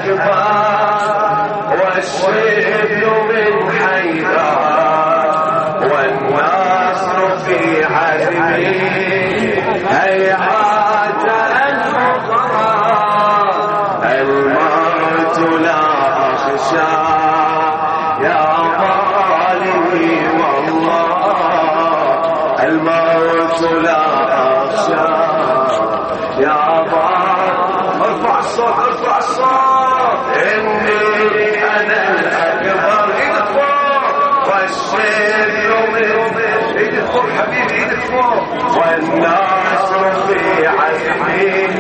الأكبر والشبل من حيدر والنصر في عزمه هيهات الأخرى الموت لا أخشى يا ظالمي والله الموت لا أخشى يا ظالم ارفع الصوت ارفع الصوت إني أنا الأكبر إيدك فوق والشبل من إيدك فوق حبيبي إيدك فوق والنصر في عزمه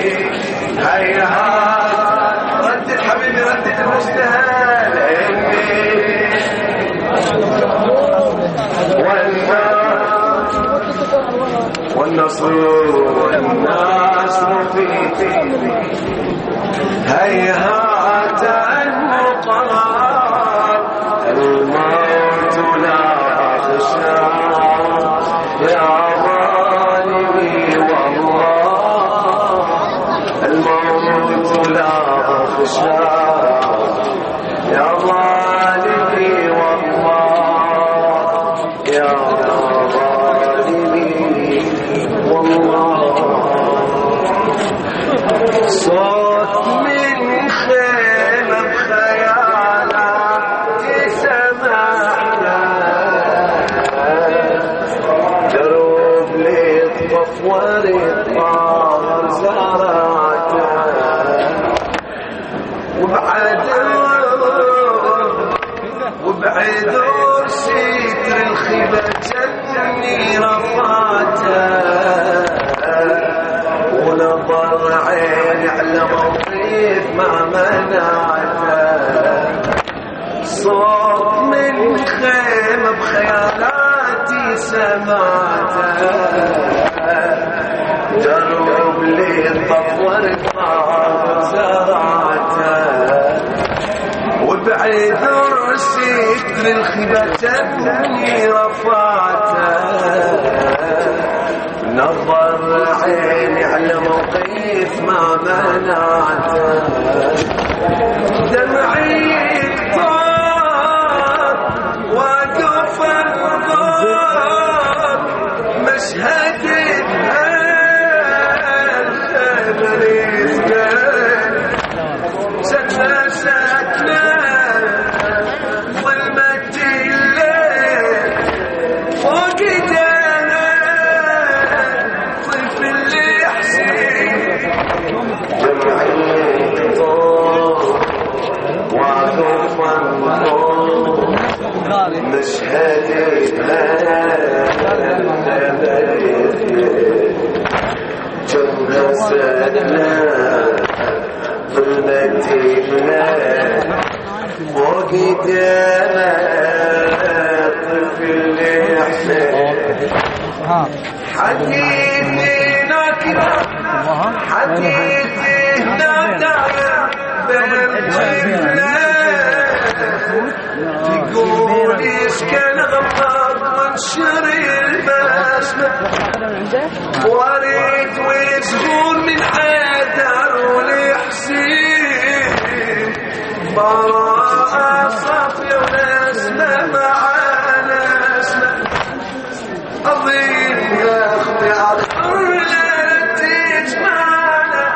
هيهات ردد حبيبي ردد المستهل إني والنصر في هيهات المقرار الموت لا أخشى يا ظالمي والله الموت لا أخشى يا ظالمي والله يا صوت من خيمة بخيالات سمعنا دروب للطفور الطاهر زرعته وبعدور ستر الخيبة جني رفعته ونظر عيني على موقف ما منعته صوت من خيمة بخيالاتي سمعته درب لي الطفور الطاهر زرعته وبعذر ستر الخيبة جني رفعته نظر عيني على موقف ما منعته دمعي طار وقف النظر مشهد الخبر يزداد سكنة سكنة ظلمة الليل فوق مشهد جمع سدنا ظلمتنا فوق دانا طفل يحسن حديثي ناكدة حديثي ناكدة بالجبلة تقول ايش كان غمض وانشر البسمة وريت وزهور من حيدر والحسين براءة صافية ونسمة معانا اسمة أظن يا أخوي عطر لا تجمعنا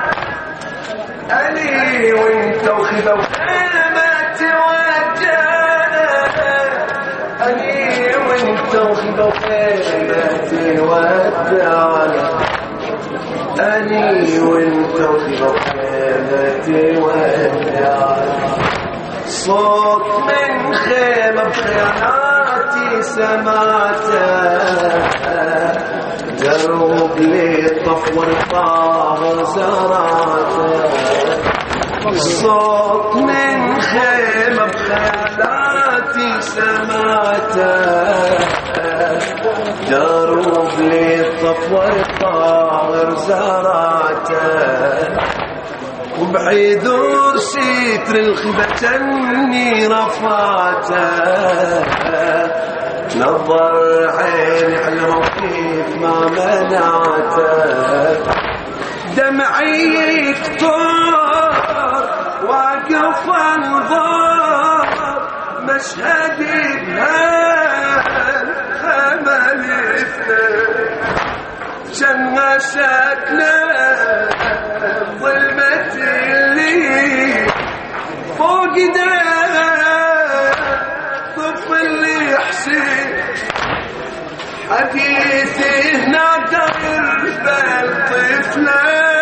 أني وانت وخيبة وخيمة توجهنا أني وانت وخيبة وخيمة توجهنا أني وانت وخيبة وخيمة توجهنا صوت من خيمة بخياناتي سمعته دروب لي طفو الطاهر زرعته صوت من خيمة بخياناتي سمعته دروب لي طفو الطاهر زرعته وبعيدور ستر الخيبة جني رفعته نظر عيني على موقف ما منعته دمعي يكتر واقف مشهد بهالخمل جنة شكله ظلمة اللي فوق ده طفل يحسن حديثي هنا داير بالطفلة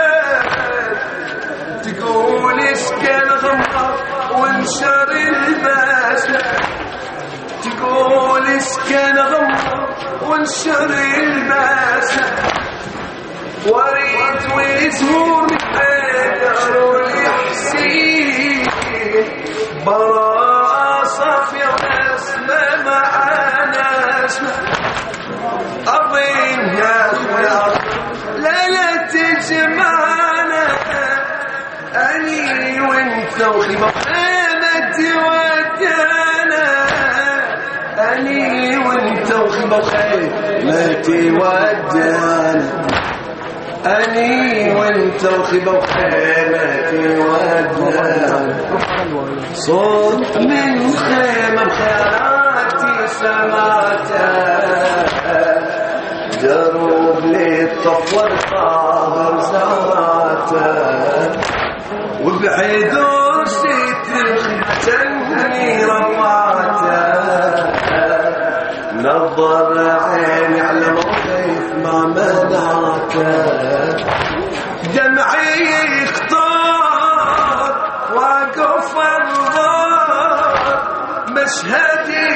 تقول اسكن غمر وانشر البسمة تقول اسكن غمر وانشر البسمة وريد وزهور متحدر واليحسين براءة صافية اسمه معانا اسمه أظن يا أخويا ليلة تجمعنا أني وانت وخيمتي ودانا أني وانت وخيمتي ودانا أني وانت وخيمتي ودانا صوت من خيمة بخيراتي سمعتها دروب للطفوة الطاهر زراته وبعيد ورشيت الختني رواته نظر عيني على موقف ما منعته دمعي يختار واقف انظر مشهدي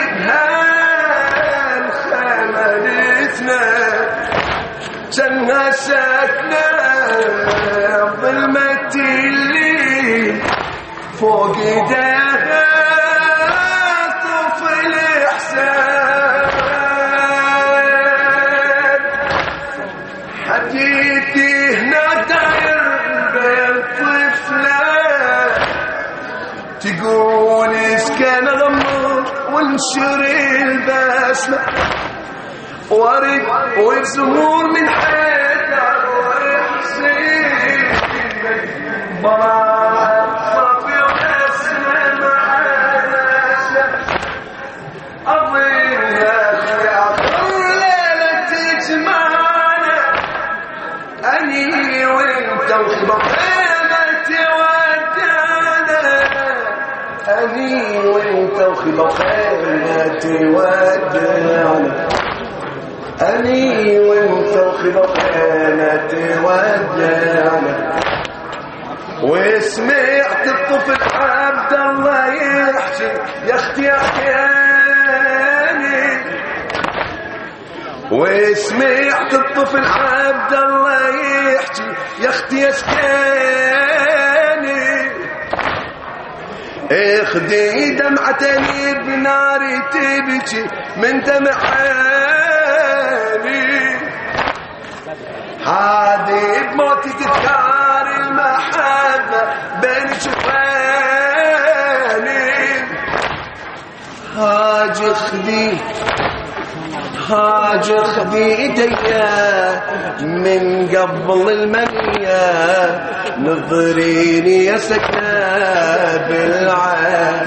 بهالخمل جنة ساكنة ظلمة الليل فوق ايديها طفل احسان حديثي هنا داير بالطفلة تقول اسكن غمر وانشر البسمة ورد وزهور من حيدر وحسين براءة صافي واسمه معانا أظن يا أخي ليلة تجمعنا أني وانت وخيمتي ودانا أني وانت وخيمتي ودانا أني وانت وخيمتي ودانا وسمعت الطفل عبد الله يحكي يا اختي يا احكياني وسمعت الطفل عبد الله يحكي يا اختي يا سكاني اخدي دمعتني بناري تبكي من دمعاني هادي بموتي تذكار المحبة بين شفاني هاج خذي ايديا من قبل المنية نظريني يا سكنة بالعين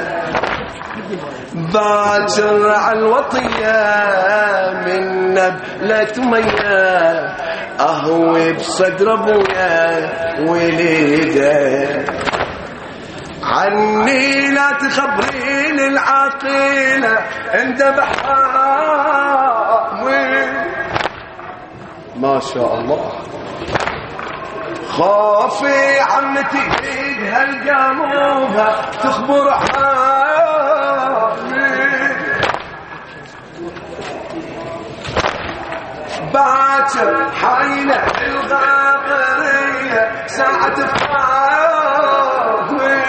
باكر على الوطية من نبلة مية اهوي بصدر ابويا وليده عني لا تخبرين العقيلة عند بحامي ما شاء الله خافي عمتي هالقلوبها تخبر حامي باكر حايلة الغابرية ساعة فامي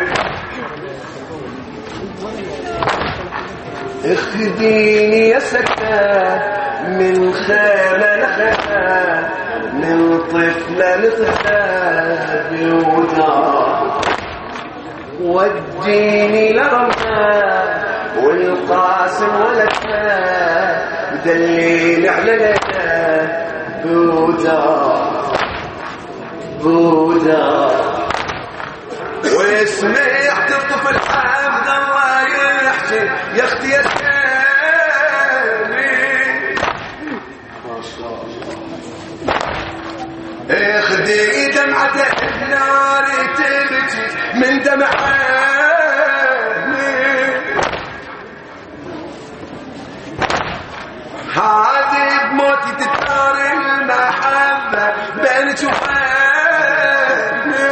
اخديني يا سكة من خيمة لخيمة من طفلة لطفلة بودار وديني لرمها والقاسم ولدها دليل على لها بودار وسمعت الطفل عبد الله يحكي يا اختي يا اخدي دمعة النار تبكي من دمع هذه بموتي تثار المحبة بين جفاني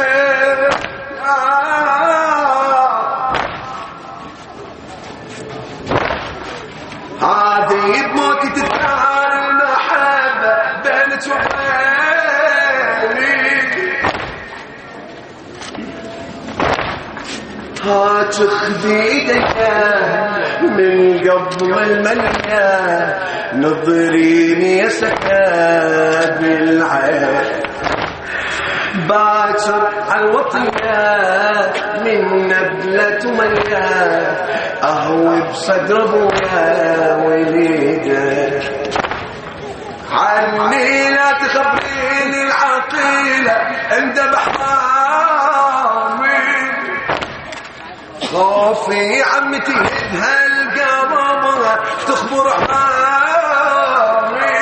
هذه بموتي تثار المحبة بين جفاني هات خديدك من قبل المنيا نظريني يا سكاب العين باكر عالوطية من نبلة ميا اهوي بصدر ابويا وليدك عني لا تخبريني العقيلة عند بحرامي خوفي عمتي بهالقرب تخبر حامي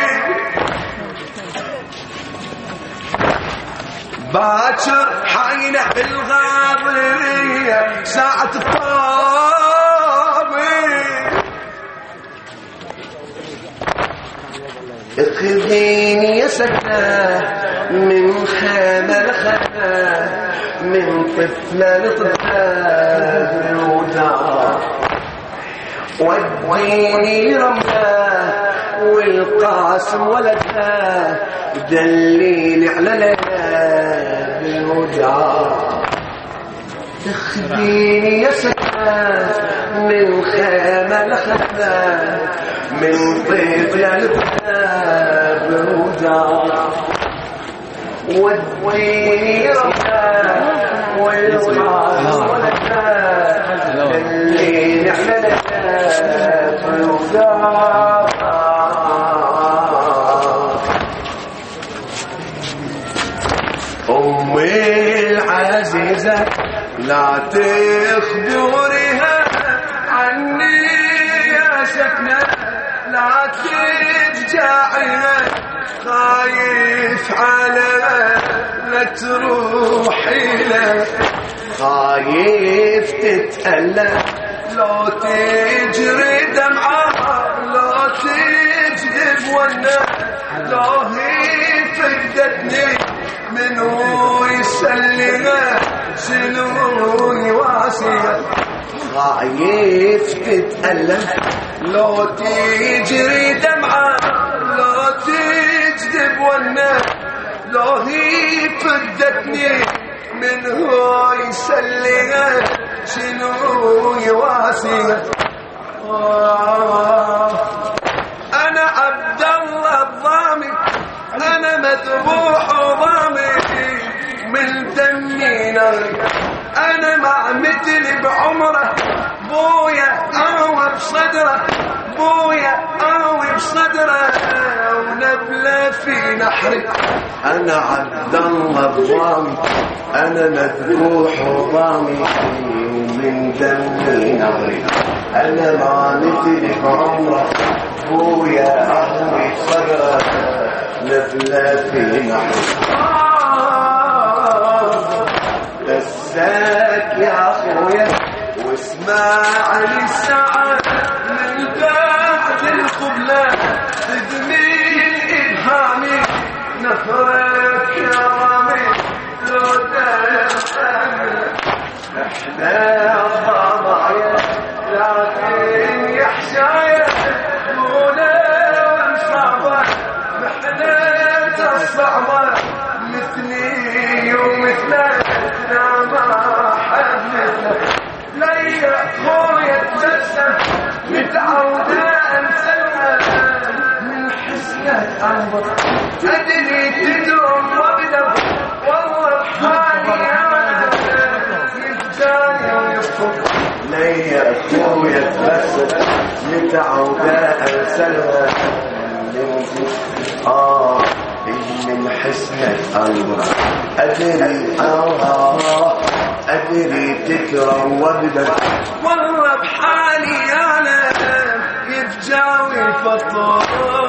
باكر حاينه بالغابرية ساعة الطامي اخذيني يا سكنة من خيمة لخيمة من طفلة لطفلة ودار وديني رملة والقاسم ولدها دليني على ليلة بالودار تخديني يا سكنة من خيمة لخيمة من طفلة لطفلة بالودار وديني رملة والقاسم ولدها دليني على ليلة بالودار أمي العزيزة لا تخبريها عني يا سكنة لا ترجعيها خايف على لا تروحي له خايف تتألم لو تجري دمعة لو تجذب ونا لو هي فقدتني منو يسلمه شنو يواسيه خايف تتألم لو تجري دمعة لو تجذب ونا لو هي فقدتني منو يسلمه شنو يواسيه أنا عبد الله الضامي أنا مذبوح ضامي من دمي نغي أنا مع مثلي بعمره بويا أوي بصدره بويا أوي بصدره ونبلة في نحري أنا عبد الله الضامي أنا مذبوح ضامي من دمي نغي أنا مع مثلي بعمره بويا أوي بصدره نبلة في نحري بساك يا أخويا واسمع لي الساعة من بعد القبلة تدمين إبهامي نفرك يا رامي لو تنسى احنا ضمايا لكن يحشايا دولة صعبة محنة الصعبة مثلي ومثلك ما حبيتك لي خويا تبسم متعودة أنسلها من حسنك أنظر أدري تدرم وابدأ والله بحالي أنا يتجاني ويفضل لي خويا تبسم متعودة أنسلها من حسنك أنظر أدري أدري تكرم وابدأ والله بحالي انا يرجع ويفطر.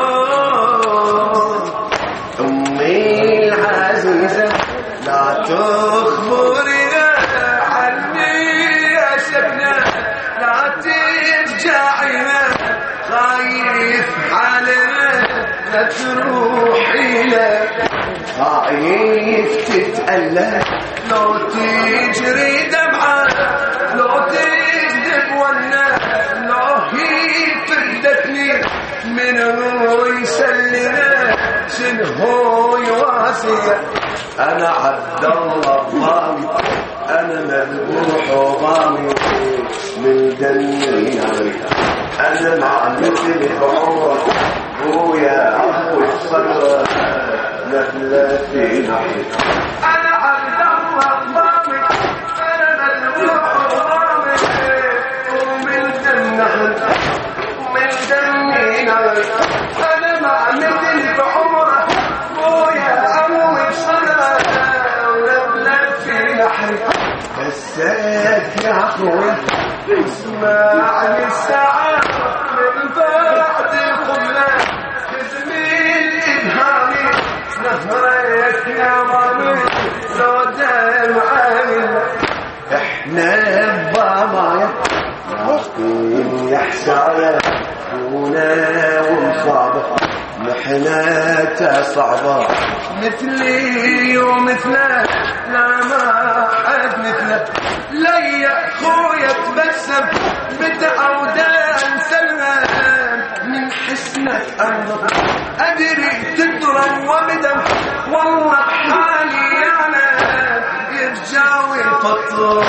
امي العزيزة لا تخبري عني يا سكنة، لا ترجعينا خايف حالنا لا تروحينا، خايف تتألم لو تجري دمعة، لو تكذب ونا، لو هي فردتني من هو يسلنا شنو يواسي. انا عبد الله الضامي، انا مذبوح وضامي من دمي، انا مع مثل بعمرك ويا ابو الصبر نخلة في نحر. انا عبد الله الضامي، انا مذبوح وضامي ومن دمي انا مع مثل بعمرك ويا ابو الصبر نخلة في نحر. بسك يا اخوي اسمعني الساعة من بعد القبلة، زميل إبهامي نهرك يا مامي لو دمعاني. احنا بضمايا ناقين يا حسايا دونا ومصابة، محناته صعبة مثلي ومثله لا ما حد مثله. لا يا خويا تبسم متعودة انسلها من حسنك انظر، ادري تضرب وبدم والله بحالي انا يرجع ويفطر.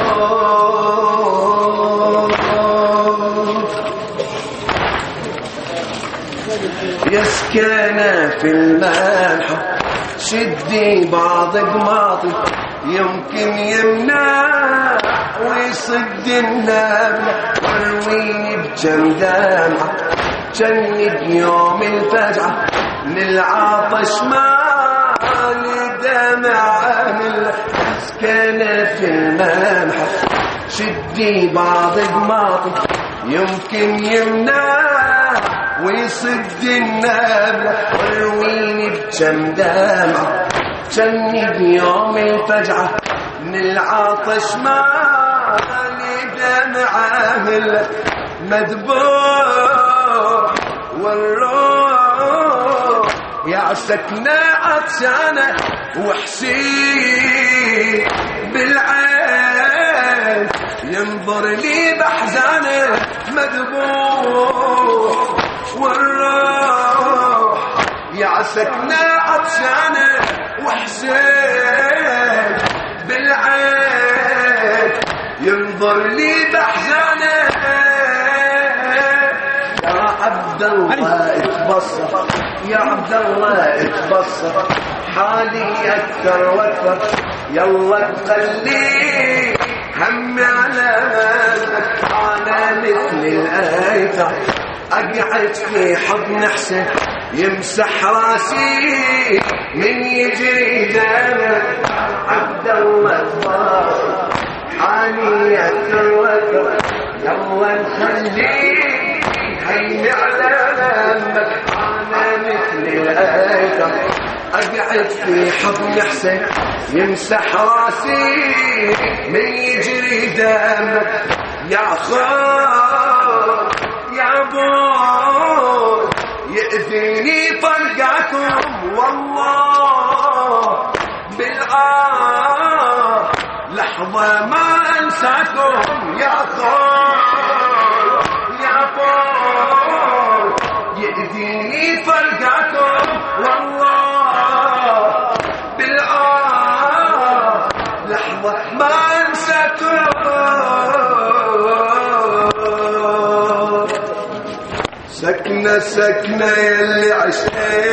يسكن في الملحة شدي بعض قماطي يمكن يمنع ويصد النبلة، ورويني بجمدامعة جنب يوم الفجعة للعطش مالي دمعة. يسكن في الملحة شدي بعض قماطي يمكن يمنع ويصد النبلة، ورويني بجمدامعة جنب يوم الفجعة من العطش مالي دمعة. مذبوح والروح يا سكنة عطشانة وحشي بالعين ينظر لي بحزانه. مذبوح والروح يا سكنة عطشانة وحسين بالعين ينظر لي بحزانه. يا عبد الله اتبصر، يا عبد الله اتبصر حالي اكثر واكثر، يلا تخلي همي على مالك. انا مثل الايتام اقعد في حضن حسين يمسح راسي من يجري دمه. عبد الله الضار حالي اتوكل، يلا نخلي هيني على لمك. انا مثل الايتام اقعد في حضن حسين يمسح راسي من يجري دمك. يا خال يا بوي يأذيني فرقاكم والله بالعار لحظة ما انساكم. يا خال يا بوي يأذيني فرقاكم والله بالعار لحظة ما انساكم. سكنة سكنة يلي عشت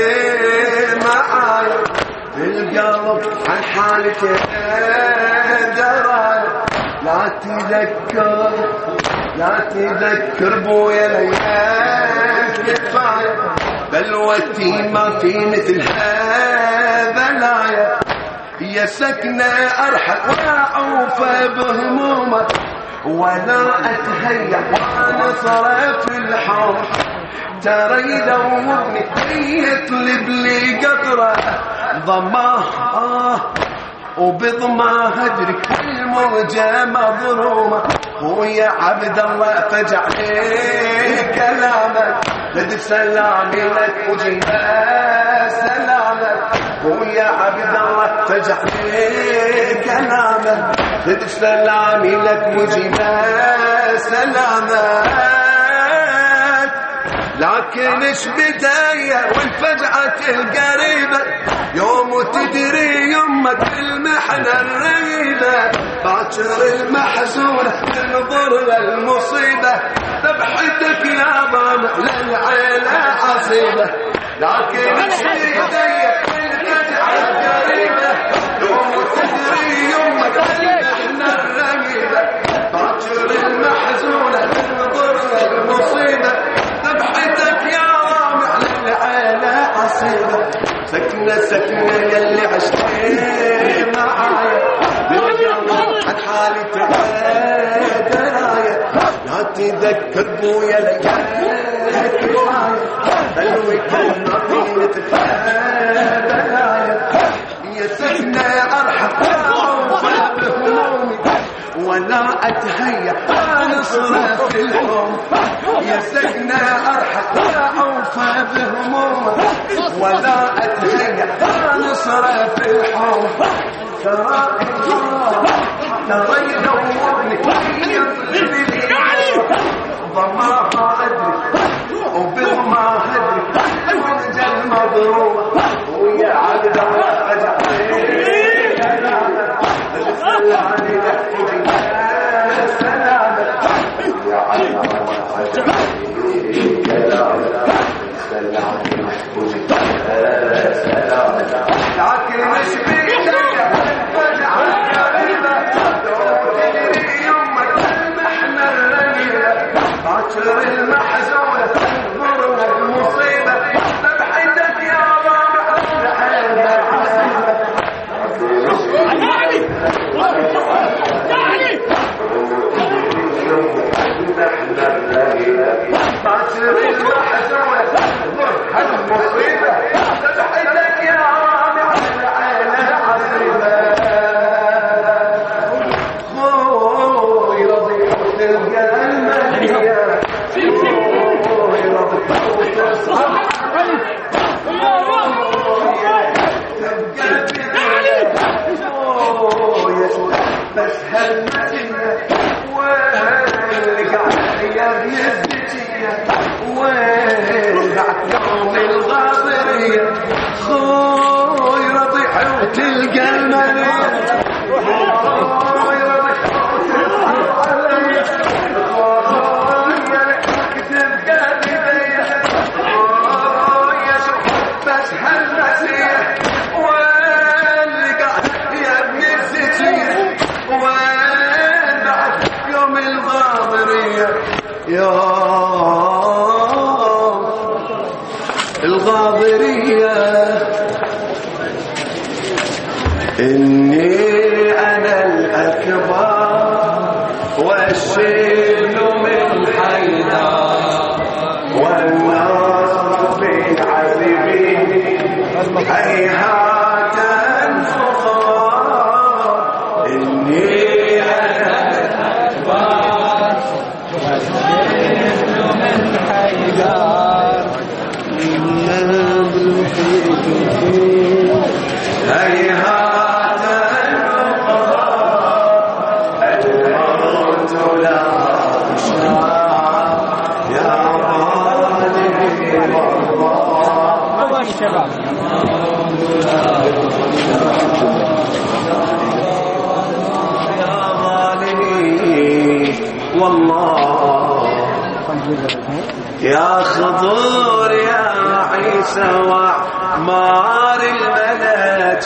معاي القلب عن حالك دراي. لا تذكر بويا ليالي كفاية، بلوتي ما في مثلها بلايا. يا سكنة أرحل وأعوف بهمومك ولا أتهيأ وأنا صرف الحب ترى يدوبني يطلب لي قطرة ضماه وبضماه أدرك الموجة مضرومة ويا عبد الله فجع كلامك بدي سلامي لك وجيبه سلامك ويا عبد الله فجع كلامك بدي سلامي لك وجيبه سلامك لكن ايش بداية والفجعة القريبة يوم تدري يمك المحنة الرهيبة باكر المحزونة تنظر للمصيبة ذبحتك يا ضامع للعيلة عصيبة لكن ايش بداية والفجعة القريبة يوم تدري يمك المحنة الرهيبة باكر المحزونة تنظر للمصيبة ذبحتك يا ضامع للعيلة عصيبة سكنة يلي عشتي معايا بالقلب عن حالي دراية لا تذكر بويا ليالي كفاية خلوي كلمة بلايا يا سكنة أرحب وأوفى بهمومي ولا أتهيأ أنصرف اليوم يا سكنة أرحب وأوفى بهمومي ولا أتهيأ أنصرف الحب ترى يدورني ويطلب لي ضماها أدري وبضماها أدري وانجا المضروب ويا عبد الله فجع سلامي لك سلامك يا عبد الله فجع سلامي لكن مش بيدك فجع القريبة تدري يمك المحنة الرهيبة باكر المحزونة تنظر المصيبة ذبحتك يا ضامع العيلة عصيبة باكر المحزونة تنظر المصيبة ذبحتك يا ضامع العيلة عصيبة بس هالمسية وين قاعد يا بيزتية وين بعد يوم الغاضرية خوي رضيع وتلقى المرية خوي رضيع تبقى بداية خوي شوف بس هالمسية وين قاعد يا بيزتية وين بعد يوم الغاضرية يوم الغاضرية إني أنا الأكبر والشيل من حيدر والنار بالعذبين هيهات النخار إني أنا الأكبر والشيل من حيدر هيهات النخار الموت لا تشاء يا غالي يا غالي والله يا خضور يا عيسى وعمار الملا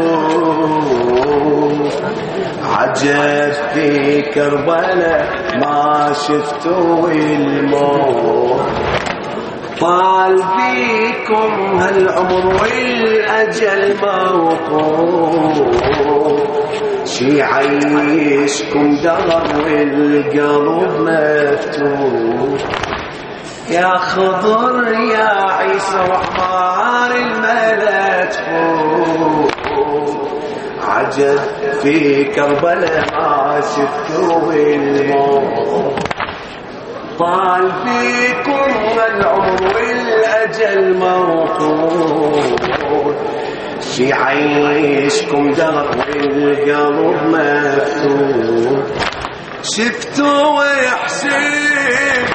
تفوت عجب في كربلاء ما شفتوا الموت طال بيكم هالعمر والأجل موقوف شي عيشكم دهر والقلب مفتوح يا خضر يا عيسى وحمار الملا تفوق عجب في كربلاء ما شفتوا الموت طال فيكم العمر والأجل موقوف شي عيشكم دهر والقلب مفتوح شفتوا ويحسين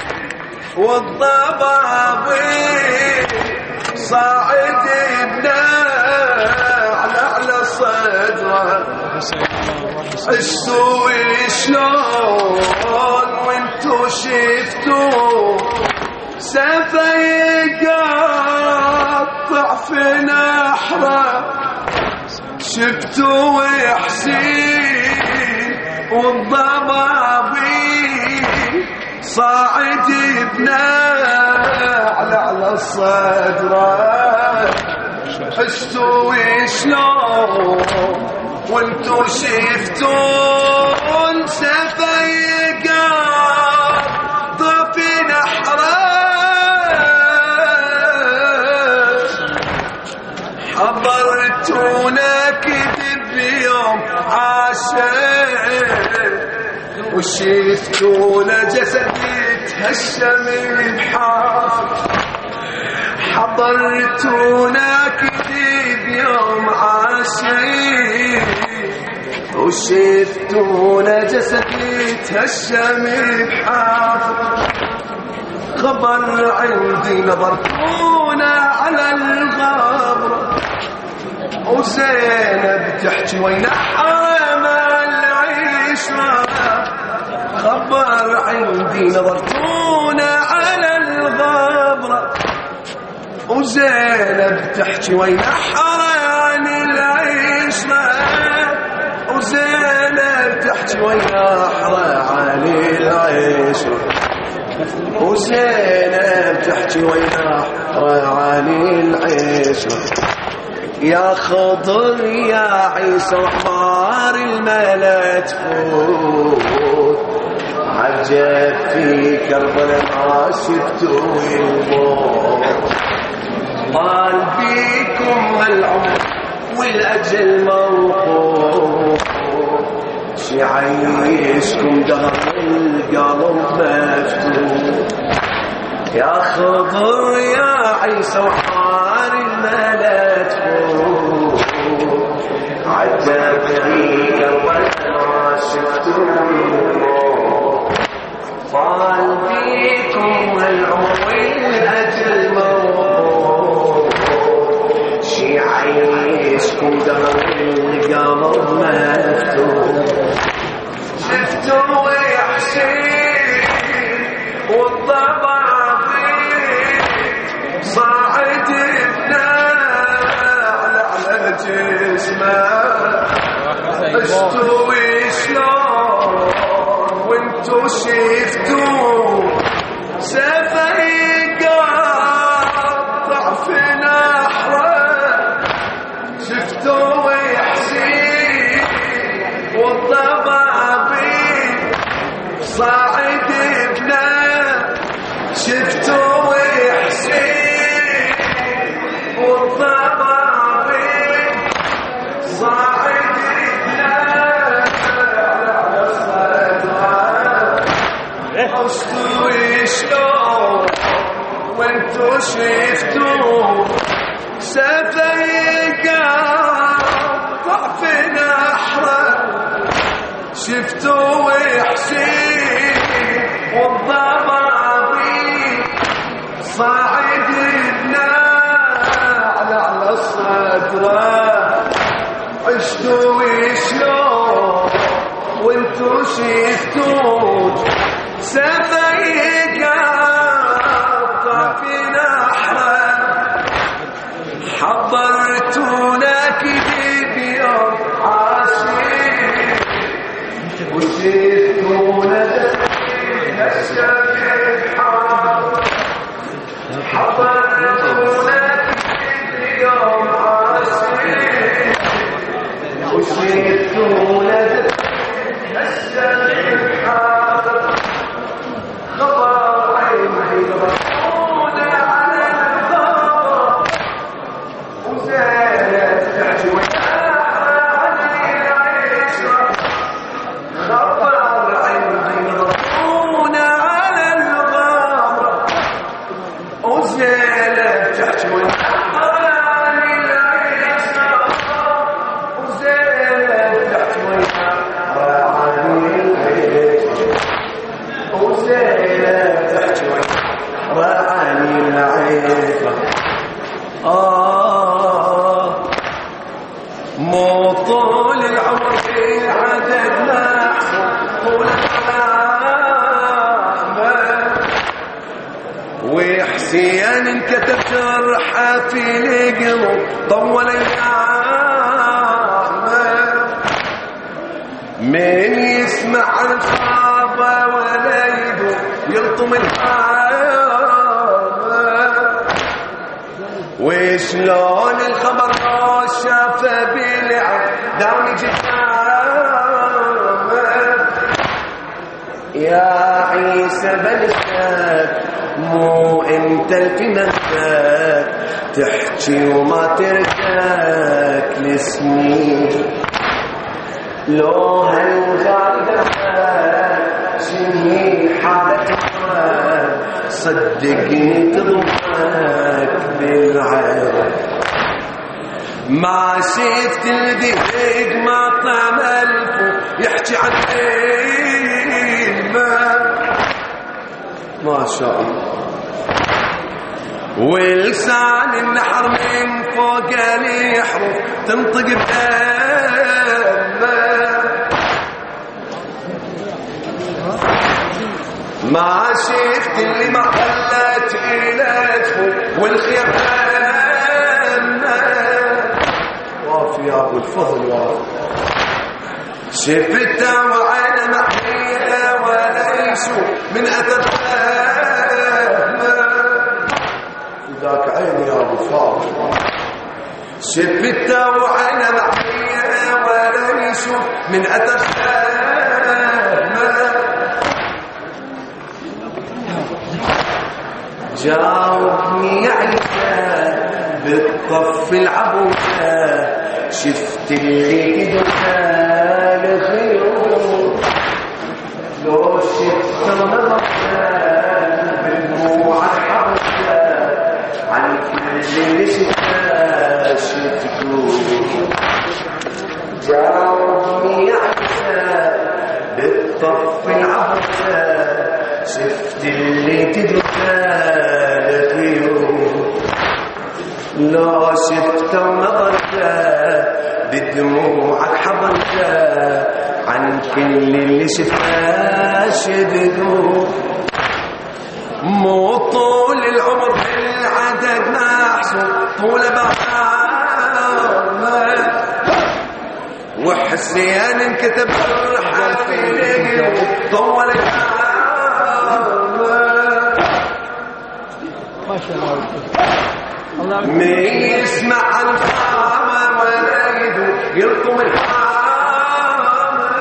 والضبابين صاعد على صدره السوي شلون وانتو شفتوا سيفه يقطع في نحره شفتوا ويحسين والضبابين صاعد على الصدره استوي شلون وانتو شفتون سيفه يقطع في نحره حضرتونا كذب يوم عاشر وشفتونا جسد يتهشم الحافظ حضرتونا كذب يوم عاشر وشفتونا جسد يتهشم الحافظ خبر عندي نظرتونا على الغبرة وزينب تحكي وين حرم العشرة خبر عندي نظرتونا على الغبرة وزينب تحكي وين حرم العشرة وزينب تحكي وين حرم العشرة وزينب تحكي وين حرم العشرة يا خضر يا عيسى وحمار الملا تفوت عجب في كربلاء ما شفتوا الموت طال بيكم العمر والأجل موقوف شي عيشكم دهر القلب مفتوح يا خضر يا عيسى وحمار الملا تفوت عجب في كربلاء ما شفتوا الموت طال بيكم العمر والأجل موقوف شي عيشكم دهر القلب مفتوح شفتوا ويحسين والضبابين صاعد على جسمه استوي شلون وانتو شفتوا سيفه يقطع في نحره شفتوا ويحسين والضبابين صاعد شفتوا ويحسين والضبابين صاعد على الصدره استوي شلون وانتو شفتوا سيفه يقطع في نحره شفتوا ويحسين والضبابين صاعدنا على الصدره عشتوا شلون وانتو شفتوا سيفه يقطع في نحره حضرتونا كذب يوم عاشر وشفتونا هالشكل حاضر جرحه في القلب طول ايامه، من يسمع الخابه وليده يلطم الهامه، وشلون الخبر شافه بالعدام جدامه. يا عيسى بلشك مو انت في نفسك تحكي وما تركك لسنين، لو هالغالبك شنهي حالتك صدقني تضمك بالعين. ما شفت الدقيق ما طملكو يحكي عن ما شاء الله، ولسان النحر من فوق اليحرف تنطق بدمه. ما شفت اللي ما خلت إلته والخير همه، وافي يا ابو الفضل وافي. شفته وعينه محميه وليس من اثر فهمه، ذاك عيني يا ابو الفضل. شفته وعينه محميه وليس من اثر فهمه، جاوبني يا عيسى بالطف العبوسه، شفت اللي دخل خيوط، لو شفت نظرته بدموع الحبسه عن كل اللي شفته. جاوبني يا عيسى بالطف العبوسه، شفت اللي تدخل خيوط، لو شفت ونظرته بدموعك حضنته عن كل اللي شفته شدقوا. مو طول العمر بالعدد محسوب طول بعمر، وحسين انكتب فرحة في القلب طول ما شاء الله. من يسمع الخامة وليده يلطم الحامة،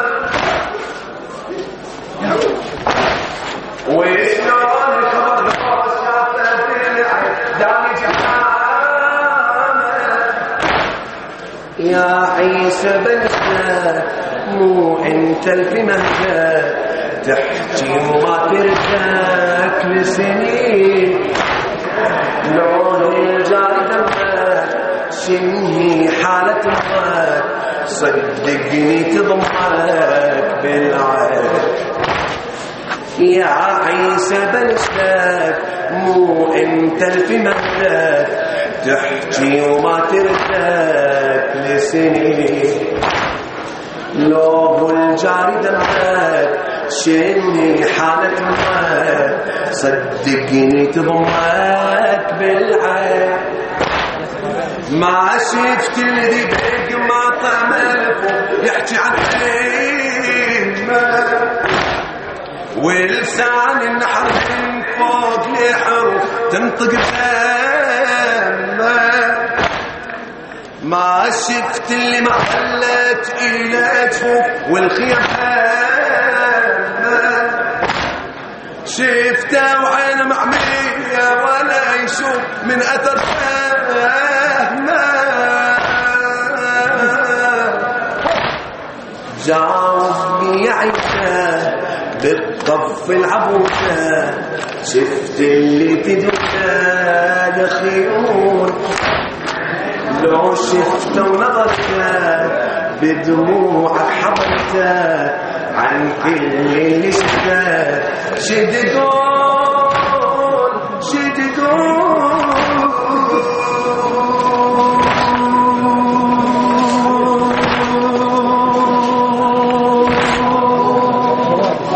وشلون الخبر شافه بالعدام جهامة. يا عيسى بلشك مو انت في مهجك تحكي وما تركك لسنين، لون الجار دمك شنهي حالتك صدقني تضمك بالعين. يا عيسى بلشك مو انت في مهدك تحكي وما تركك لسنين، لو الجار دمك شنهي حالتك صدقني تضمك بالعين. ما شفت الذي بيق ما طملكو يحكي عن حلمه، ولسان النحر من فوق لحروف تنطق بهمه. ما شفت اللي ما حلت إلته والخير همه، شفته وعينه معمية ولا يشوف من أثر فهمه. جاوبني يا عيسى بالطف العبوسة، شفت اللي تدخل خيول، لو شفته ونظرته بدموعك حضرته عن كل اللي شفته شددون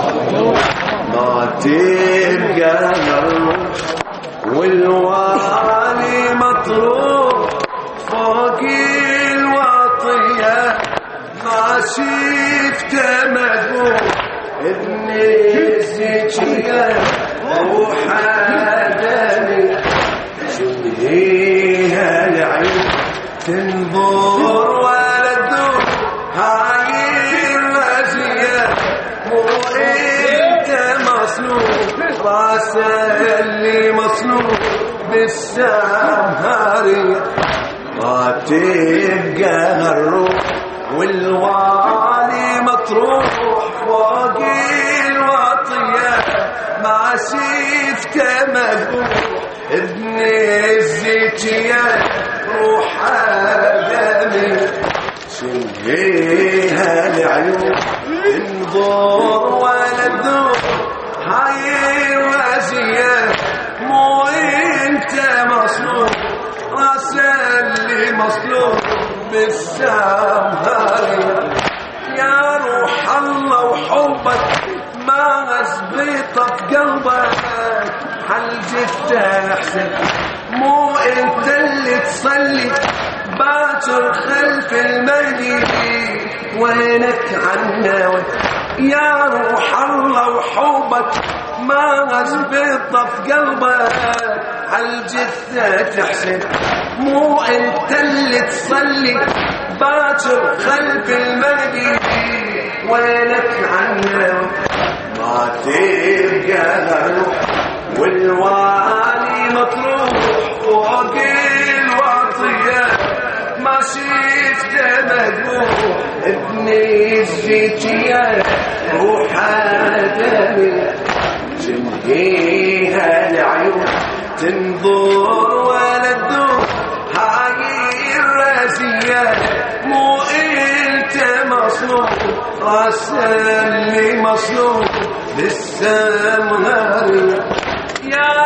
ما تبقى والوعد ابن الزكية روح آدمي شبهيها العين تنظر ولا تدور هاي الرازية مو انت مصنوع راسه اللي مصنوع بالسهارية ما تبقى الروح والوالي مطروح فوق الوطية ما شفته مذبوح ابن الزكية روح آدمي شنهيها العيون انظر ولا تذوق هاي الرازية مو انت مصلوب راسه اللي مصلوب بالسهارية يا روح الله وحبك ما غزبيطة في قلبك حلجته احسن مو انت اللي تصلي باكر خلف المهدي وينك عنا يا روح الله وحبك ما غزبيطة في قلبك حلجته تحسن مو انت اللي تصلي باكر خلف المهدي وينك عنا ما تبقى الروح والوالي مطروح فوق الوطية ما شفته مذبوح ابن الزكية روح آدمي شنهيها العيون تنظر ولا تدور هاي الرازية مو انت مصنوع راسه اللي مصنوع بالسمهارية يا